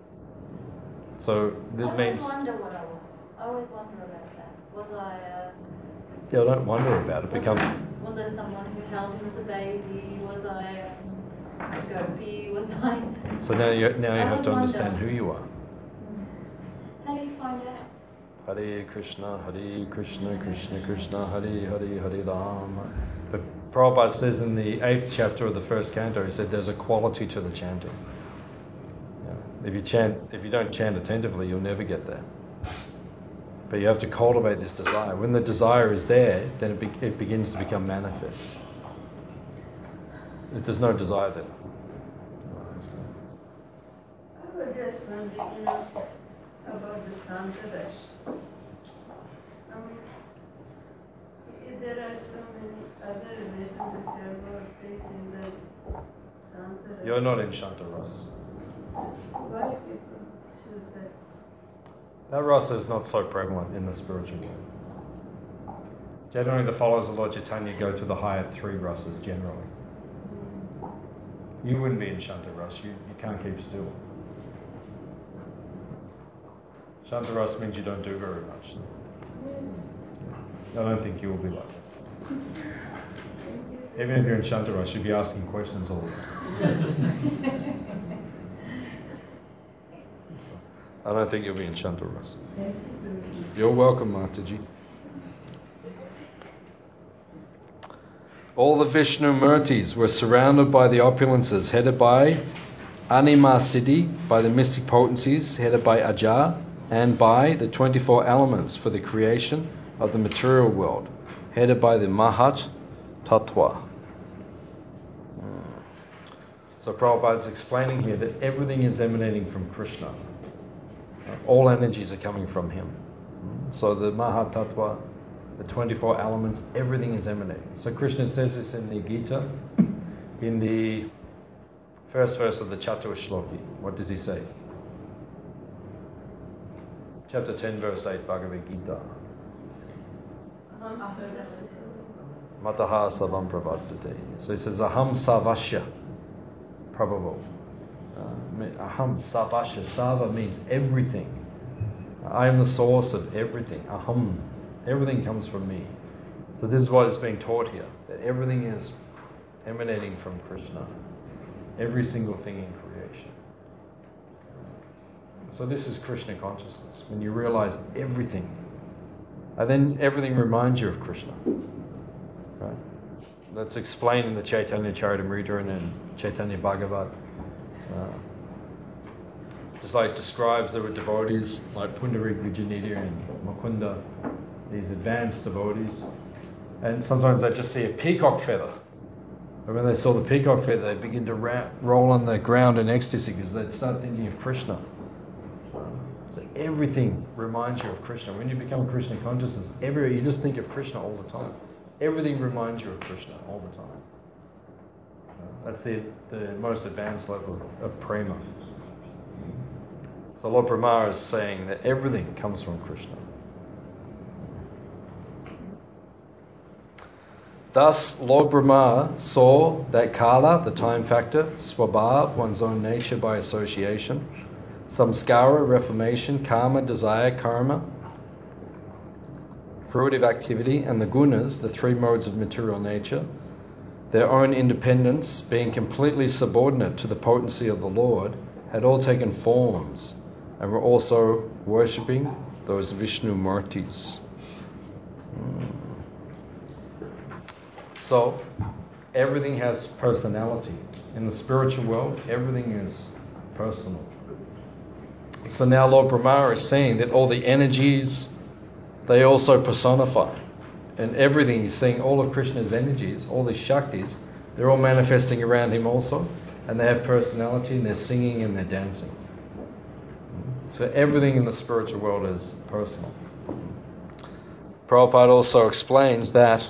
So that means... I always wonder what I was. I always wonder about that. Was I... Yeah, don't wonder about it. Was I someone who held him as a baby? Was I a gopi? Was I... So now you have to understand who you are. How do you find out? Hare Krishna, Krishna Krishna, Hare Hare, Hare Rama. But Prabhupada says in the 8th chapter of the first canto, he said there's a quality to the chanting. If you don't chant attentively, you'll never get there. But you have to cultivate this desire. When the desire is there, then it begins to become manifest. If there's no desire there. I was just wondering, about the Santarash. There are so many other relations which are about placing the Santarash. You're not in Shantaras. Why people choose that? That rasa is not so prevalent in the spiritual world. Generally, the followers of Lord Chaitanya go to the higher 3 rasas generally. You wouldn't be in Shantaras. You can't keep still. Shantaras means you don't do very much. I don't think you will be like that. Even if you're in Shantaras, you'll be asking questions all the time. I don't think you'll be in Shantaras. You're welcome, Mataji. All the Vishnu Murtis were surrounded by the opulences, headed by Anima Siddhi, by the mystic potencies, headed by Ajar, and by the 24 elements for the creation of the material world, headed by the Mahat Tattva. So Prabhupada is explaining here that everything is emanating from Krishna. All energies are coming from him. So the Mahat Tattva, the 24 elements, everything is emanating. So Krishna says this in the Gita, in the first verse of the Chatur Shloki. What does he say? Chapter 10, verse 8, Bhagavad Gita. Mataha savam pravartate. So he says, Aham savasya prabhavo. Aham savasya. Sava means everything. I am the source of everything. Aham. Everything comes from me. So this is what is being taught here, that everything is emanating from Krishna. Every single thing in creation. So this is Krishna consciousness. When you realize everything, and then everything reminds you of Krishna. Right? That's explained in the Chaitanya Charitamrita and Chaitanya Bhagavat. Just like it describes, there were devotees like Pundarik Vijayanidhi and Mukunda, these advanced devotees, and sometimes they just see a peacock feather. And when they saw the peacock feather, they begin to roll on the ground in ecstasy because they'd start thinking of Krishna. So everything reminds you of Krishna. When you become Krishna consciousness, everywhere you just think of Krishna all the time. Everything reminds you of Krishna all the time. That's the most advanced level of prema. So Lord Brahma is saying that everything comes from Krishna. Thus, Lord Brahma saw that Kala, the time factor, Swabhav, one's own nature by association, Samskara, reformation, Karma, desire, karma, fruitive activity, and the gunas, the three modes of material nature, their own independence, being completely subordinate to the potency of the Lord, had all taken forms and were also worshipping those Vishnu Murtis. So, everything has personality. In the spiritual world, everything is personal. So now Lord Brahma is saying that all the energies, they also personify. And everything, he's seeing all of Krishna's energies, all the Shaktis, they're all manifesting around him also. And they have personality, and they're singing and they're dancing. So everything in the spiritual world is personal. Prabhupada also explains that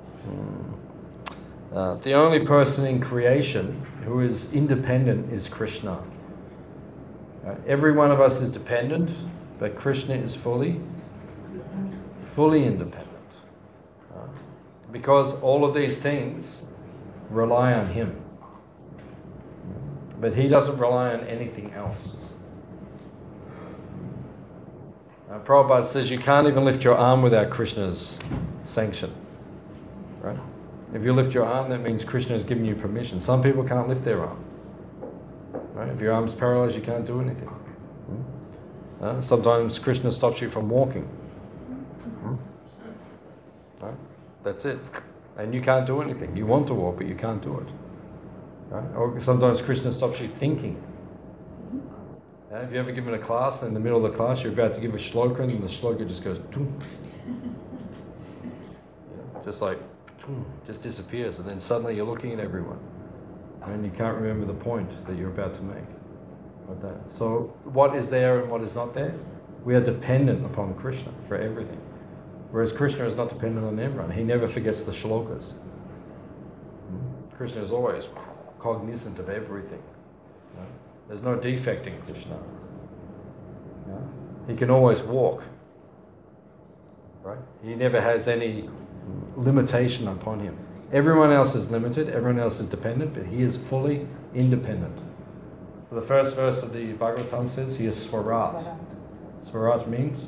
the only person in creation who is independent is Krishna. Every one of us is dependent, but Krishna is fully independent. Because all of these things rely on him. But he doesn't rely on anything else. Prabhupada says you can't even lift your arm without Krishna's sanction. Right? If you lift your arm, that means Krishna has given you permission. Some people can't lift their arm. Right? If your arm's paralyzed, you can't do anything. Sometimes Krishna stops you from walking. Right? That's it. And you can't do anything. You want to walk, but you can't do it. Right? Or sometimes Krishna stops you thinking. Have you ever given a class, and in the middle of the class you're about to give a shloka, and the shloka just goes just like just disappears, and then suddenly you're looking at everyone and you can't remember the point that you're about to make. Like that. So what is there and what is not there? We are dependent upon Krishna for everything. Whereas Krishna is not dependent on everyone. He never forgets the shlokas. Krishna is always cognizant of everything. There's no defect in Krishna. He can always walk. Right? He never has any limitation upon him. Everyone else is limited, everyone else is dependent, but he is fully independent. So the first verse of the Bhagavatam says he is Swarat. Swarat means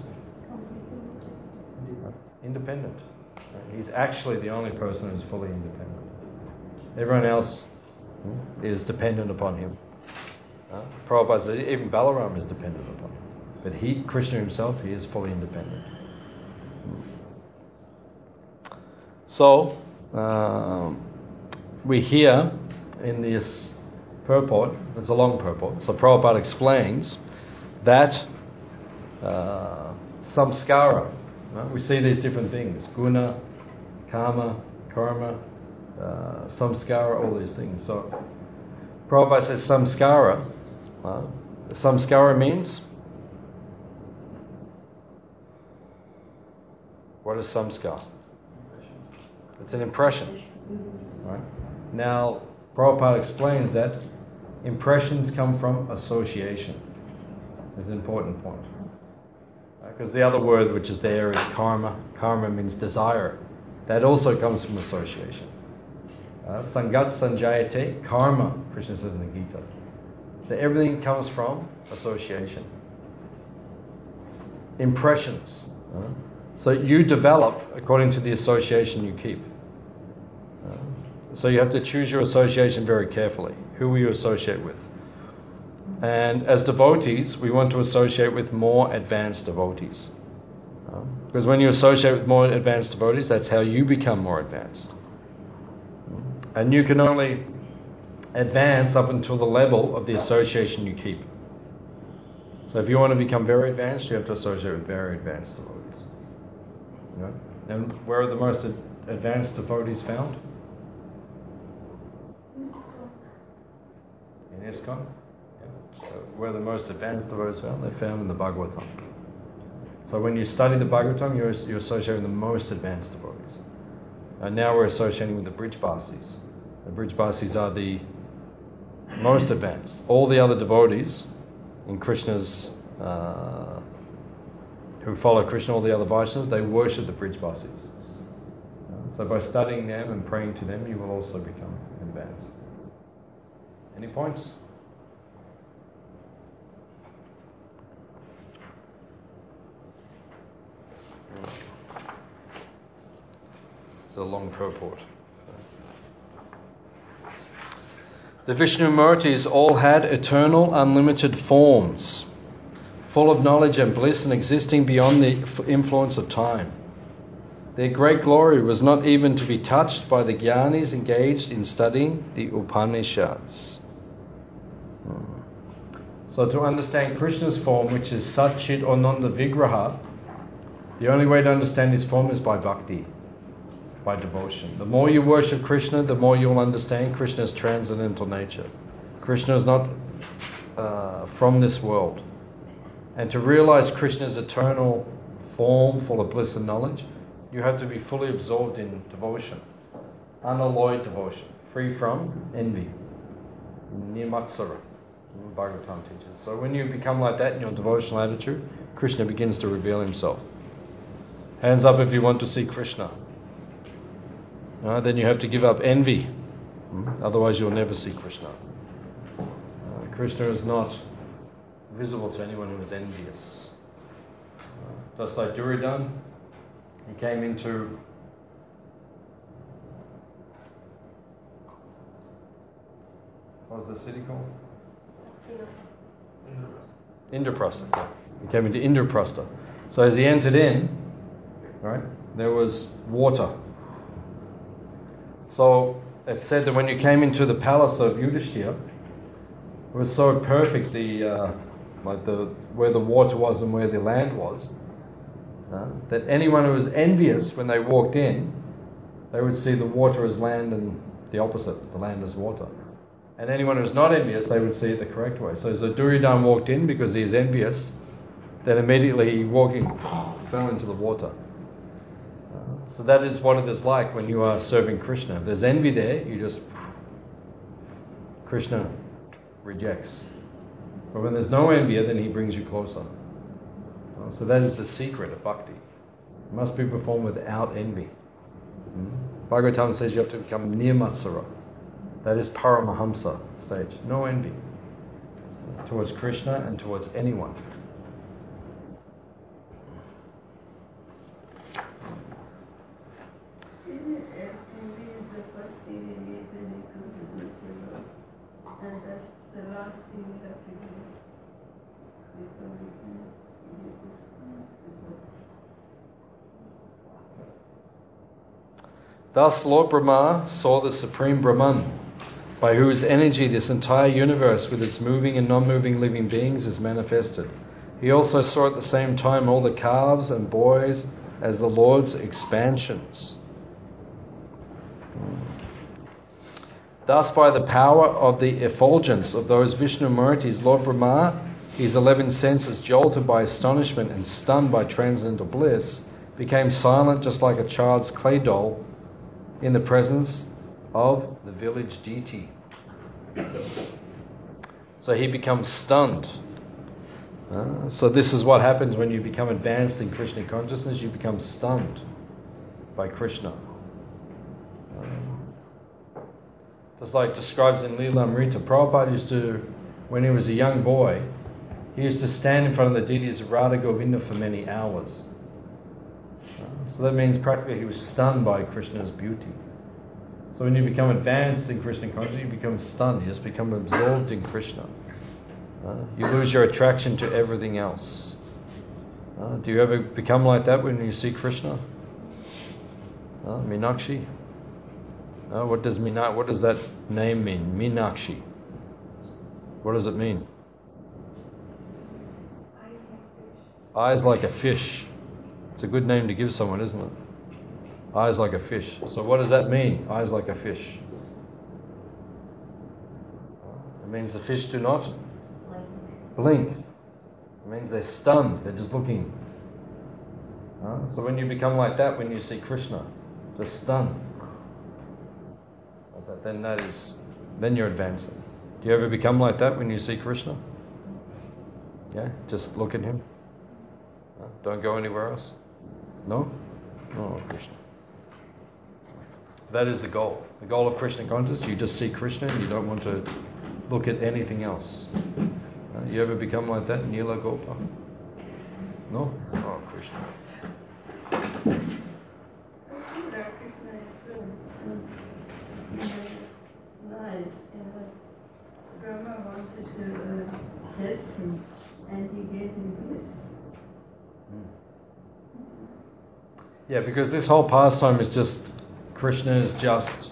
independent. He's actually the only person who's fully independent. Everyone else is dependent upon him. Prabhupada says even Balaram is dependent upon him. But Krishna himself, he is fully independent. So, we hear in this purport, it's a long purport, so Prabhupada explains that samskara. Right? We see these different things: guna, karma, samskara, all these things. So Prabhupada says samskara. Samskara means, what is samskara? It's an impression. Right? Now, Prabhupada explains that impressions come from association. It's an important point. Because the other word which is there is karma. Karma means desire. That also comes from association. Sangat sanjayate karma, Krishna says in the Gita. So everything comes from association. Impressions. So you develop according to the association you keep. So you have to choose your association very carefully. Who will you associate with? And as devotees, we want to associate with more advanced devotees. Because when you associate with more advanced devotees, that's how you become more advanced. And you can only advance up until the level of the association you keep. So if you want to become very advanced, you have to associate with very advanced devotees. And where are the most advanced devotees found? In ISKCON. So where the most advanced devotees found? They're found in the Bhagavatam. So when you study the Bhagavatam, you associate with the most advanced devotees. And now we're associating with the Brijbasis. The Brijbasis are the most advanced. All the other devotees in Krishna's, who follow Krishna, all the other Vaishnavas, they worship the Brijbasis. So by studying them and praying to them, you will also become advanced. Any points? It's a long purport. The Vishnu Murtis all had eternal, unlimited forms, full of knowledge and bliss and existing beyond the influence of time. Their great glory was not even to be touched by the Jnanis engaged in studying the Upanishads. So to understand Krishna's form, which is Satchit Ananda Vigraha, the only way to understand his form is by bhakti, by devotion. The more you worship Krishna, the more you'll understand Krishna's transcendental nature. Krishna is not from this world. And to realize Krishna's eternal form, full of bliss and knowledge, you have to be fully absorbed in devotion, unalloyed devotion, free from envy, nirmatsara, Bhagavatam teaches. So when you become like that in your devotional attitude, Krishna begins to reveal himself. Hands up if you want to see Krishna. Then you have to give up envy. Otherwise you'll never see Krishna. Krishna is not visible to anyone who is envious. Just like Duryodhana, he came into what was the city called? Indraprastha. He came into Indraprastha. So as he entered in, right, there was water. So it said that when you came into the palace of Yudhishthira, it was so perfect, where the water was and where the land was, that anyone who was envious, when they walked in, they would see the water as land and the opposite, the land as water. And anyone who was not envious, they would see it the correct way. So Duryodhana walked in because he is envious, then immediately walking fell into the water. So that is what it is like when you are serving Krishna. If there's envy there, Krishna rejects. But when there's no envy, then he brings you closer. So that is the secret of bhakti. It must be performed without envy. Bhagavatam says you have to become nirmatsara. That is Paramahamsa stage. No envy towards Krishna and towards anyone. Thus Lord Brahma saw the Supreme Brahman, by whose energy this entire universe with its moving and non-moving living beings is manifested. He also saw at the same time all the calves and boys as the Lord's expansions. Thus, by the power of the effulgence of those Vishnu Murtis, Lord Brahma, his 11 senses jolted by astonishment and stunned by transcendental bliss, became silent just like a child's clay doll in the presence of the village deity. So he becomes stunned. So this is what happens when you become advanced in Krishna consciousness. You become stunned by Krishna. Just like describes in Leela Amrita, Prabhupada used to, when he was a young boy, he used to stand in front of the deities of Radha Govinda for many hours. So that means practically he was stunned by Krishna's beauty. So when you become advanced in Krishna consciousness, you become stunned. You just become absorbed in Krishna. You lose your attraction to everything else. Do you ever become like that when you see Krishna? Meenakshi? What does that name mean? Meenakshi. What does it mean? Eyes like a fish. It's a good name to give someone, isn't it? Eyes like a fish. So what does that mean? Eyes like a fish. It means the fish do not blink. It means they're stunned. They're just looking. So when you become like that, when you see Krishna, just stunned. Then you're advancing. Do you ever become like that when you see Krishna? Yeah, just look at him. Don't go anywhere else. No? Oh, Krishna. That is the goal. The goal of Krishna consciousness, you just see Krishna and you don't want to look at anything else. You ever become like that, Neela Gopa? No? Oh, Krishna. I see that Krishna is nice. Brahma wanted to test him, and he gave him bliss. Yeah, because this whole pastime is just, Krishna is just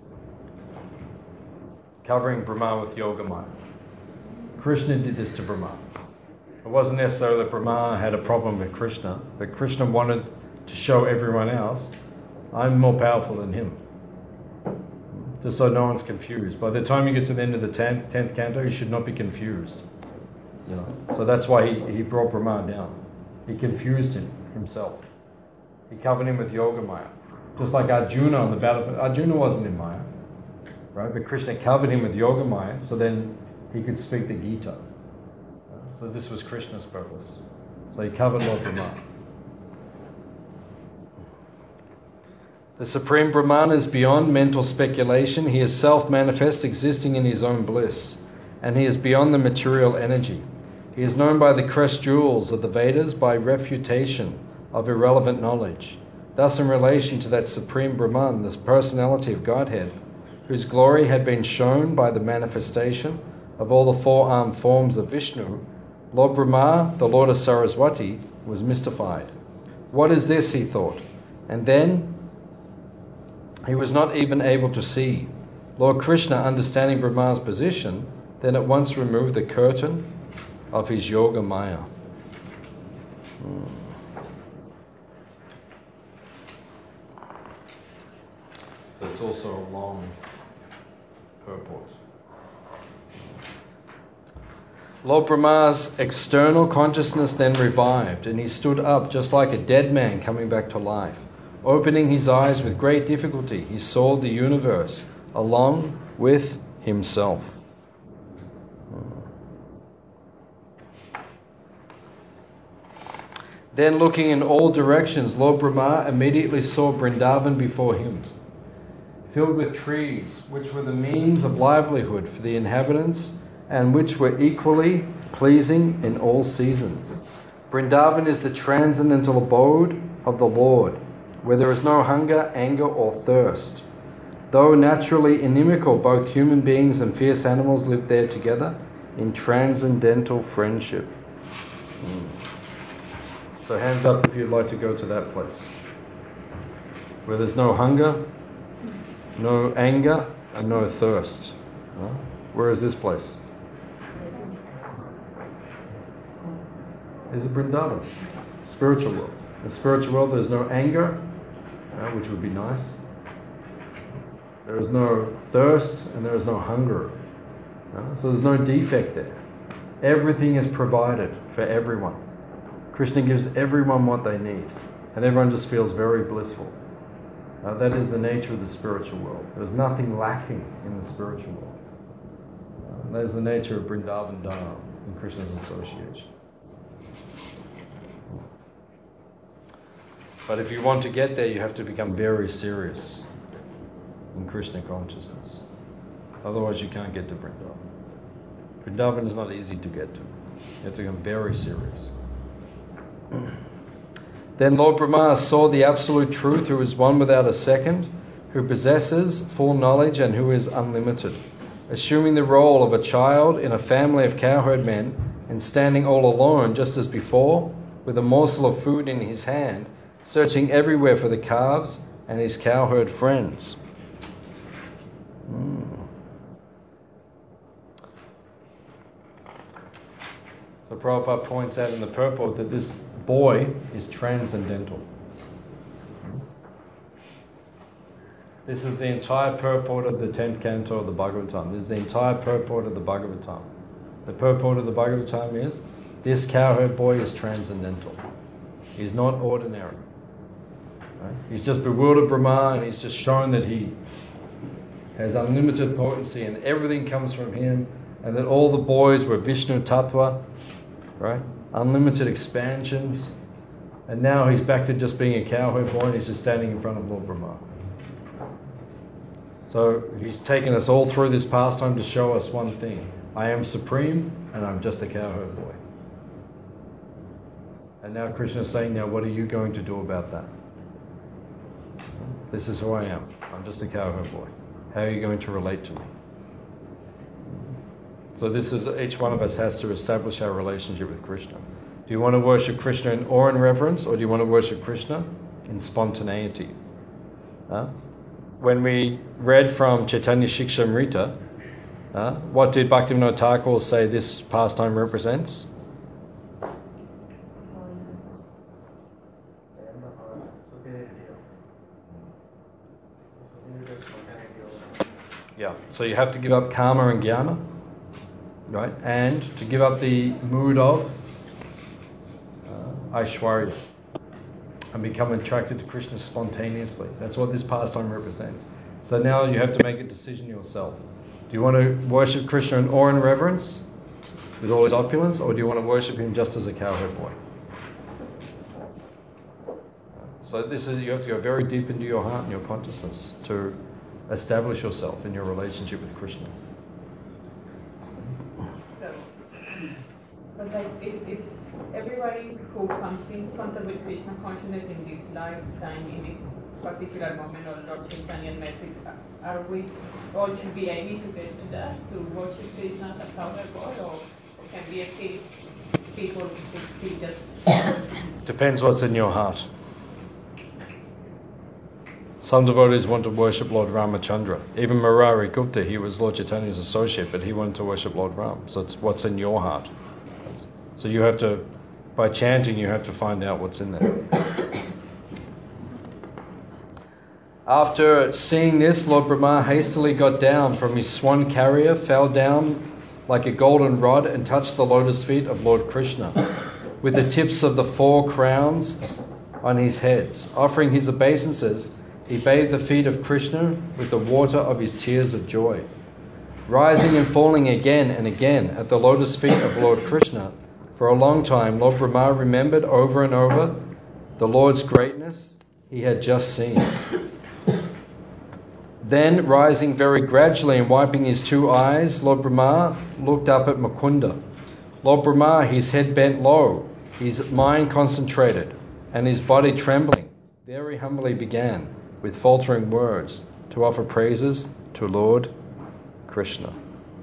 covering Brahma with Yogamaya. Krishna did this to Brahma. It wasn't necessarily that Brahma had a problem with Krishna, but Krishna wanted to show everyone else, I'm more powerful than him. Just so no one's confused. By the time you get to the end of the 10th canto, you should not be confused. So that's why he brought Brahma down. He confused himself. He covered him with Yogamaya. Just like Arjuna on the battlefield. Arjuna wasn't in Maya, right? But Krishna covered him with Yogamaya, so then he could speak the Gita. So this was Krishna's purpose. So he covered Lord Brahma. The Supreme Brahman is beyond mental speculation. He is self-manifest, existing in his own bliss. And he is beyond the material energy. He is known by the crest jewels of the Vedas by refutation of irrelevant knowledge. Thus, in relation to that Supreme Brahman, this personality of Godhead, whose glory had been shown by the manifestation of all the four-armed forms of Vishnu, Lord Brahma, the Lord of Saraswati, was mystified. What is this, he thought? And then he was not even able to see. Lord Krishna, understanding Brahma's position, then at once removed the curtain of his Yoga Maya. So it's also a long purport. Lord Brahma's external consciousness then revived, and he stood up just like a dead man coming back to life. Opening his eyes with great difficulty, he saw the universe along with himself. Then looking in all directions, Lord Brahma immediately saw Vrindavan before him, filled with trees, which were the means of livelihood for the inhabitants and which were equally pleasing in all seasons. Vrindavan is the transcendental abode of the Lord, where there is no hunger, anger, or thirst. Though naturally inimical, both human beings and fierce animals live there together in transcendental friendship. So hands up if you'd like to go to that place, where there's no hunger, no anger, and no thirst. Where is this place? is Vrindavan, spiritual world. In the spiritual world there's no anger, which would be nice. There is no thirst and there is no hunger. So there's no defect there. Everything is provided for everyone. Krishna gives everyone what they need, and everyone just feels very blissful. That is the nature of the spiritual world. There's nothing lacking in the spiritual world. That is the nature of Vrindavan Dham in Krishna's association. But if you want to get there, you have to become very serious in Krishna consciousness. Otherwise you can't get to Vrindavan. Vrindavan is not easy to get to. You have to become very serious. Then Lord Brahma saw the absolute truth, who is one without a second, who possesses full knowledge and who is unlimited. Assuming the role of a child in a family of cowherd men and standing all alone just as before, with a morsel of food in his hand, searching everywhere for the calves and his cowherd friends. So Prabhupada points out in the purport that this boy is transcendental. This is the entire purport of the 10th canto of the Bhagavatam. This is the entire purport of the Bhagavatam. The purport of the Bhagavatam is, this cowherd boy is transcendental. He's not ordinary. Right? He's just bewildered Brahma, and he's just shown that he has unlimited potency and everything comes from him, and that all the boys were Vishnu Tattva, right? Unlimited expansions, and now he's back to just being a cowherd boy and he's just standing in front of Lord Brahma. So he's taken us all through this pastime to show us one thing: I am supreme and I'm just a cowherd boy. And now Krishna is saying, now what are you going to do about that? This is who I am. I'm just a cowherd boy. How are you going to relate to me? So this is, each one of us has to establish our relationship with Krishna. Do you want to worship Krishna in awe and reverence, or do you want to worship Krishna in spontaneity? When we read from Chaitanya Shikshamrita, what did Bhaktivinoda Thakur say this pastime represents? Yeah, so you have to give up karma and jnana, right? And to give up the mood of Aishwarya and become attracted to Krishna spontaneously. That's what this pastime represents. So now you have to make a decision yourself. Do you want to worship Krishna in awe and reverence with all his opulence, or do you want to worship him just as a cowherd boy? So this is, you have to go very deep into your heart and your consciousness to establish yourself in your relationship with Krishna. But like if everybody who comes in contact with Krishna consciousness in this lifetime, in this particular moment, or Lord Chaitanya message, are we all should be aiming to get to that, to worship Krishna as a cowherd boy, or can we escape people who just... Depends what's in your heart. Some devotees want to worship Lord Ramachandra. Even Murari Gupta, he was Lord Chaitanya's associate, but he wanted to worship Lord Ram. So it's what's in your heart. So you have to, by chanting, you have to find out what's in there. After seeing this, Lord Brahma hastily got down from his swan carrier, fell down like a golden rod, and touched the lotus feet of Lord Krishna with the tips of the 4 crowns on his heads. Offering his obeisances, he bathed the feet of Krishna with the water of his tears of joy. Rising and falling again and again at the lotus feet of Lord Krishna, for a long time Lord Brahma remembered over and over the Lord's greatness he had just seen. Then, rising very gradually and wiping his 2 eyes, Lord Brahma looked up at Mukunda. Lord Brahma, his head bent low, his mind concentrated, and his body trembling, very humbly began, with faltering words, to offer praises to Lord Krishna.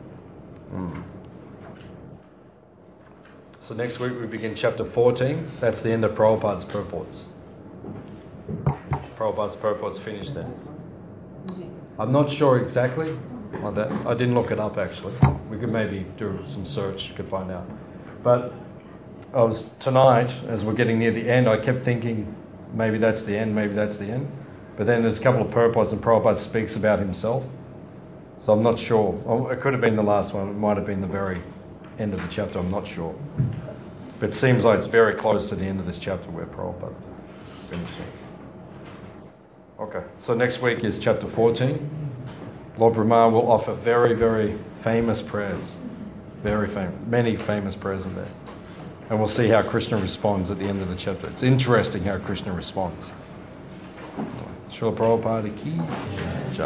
So next week we begin chapter 14. That's the end of Prabhupada's purports. Prabhupada's purports finished then. I'm not sure exactly on that. I didn't look it up actually. We could maybe do some search, could find out. But tonight, as we're getting near the end, I kept thinking maybe that's the end, maybe that's the end. But then there's a couple of purports and Prabhupada speaks about himself. So I'm not sure. It could have been the last one. It might have been the very end of the chapter. I'm not sure. But it seems like it's very close to the end of this chapter where Prabhupada finished it. Okay, so next week is chapter 14. Lord Brahma will offer very, very famous prayers. Very famous. Many famous prayers in there. And we'll see how Krishna responds at the end of the chapter. It's interesting how Krishna responds. Srila Prabhupada ki jai.